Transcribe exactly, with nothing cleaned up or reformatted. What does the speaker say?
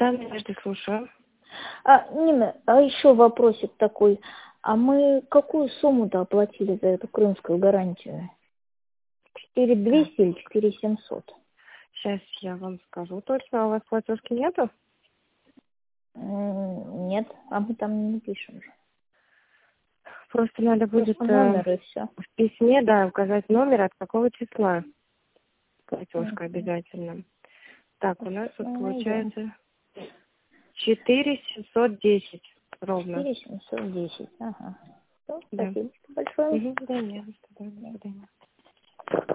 Да, Надежда, слушаю. А, Нина, а еще вопросик такой. А мы какую сумму-то оплатили за эту крымскую гарантию? четыре Так, двести или четыре семьсот? сейчас я вам скажу точно. А у вас платежки нету? М, Нет, а мы там не пишем же. Просто надо будет Просто э, номер и все. в письме, да, указать номер, от какого числа платежка обязательно. Так, у нас Сейчас вот мы найдем. получается четыре семьсот десять ровно. четыре семьсот десять. Ага. Всё, Да. спасибо большое. Угу, да, не за что, да, до свидания.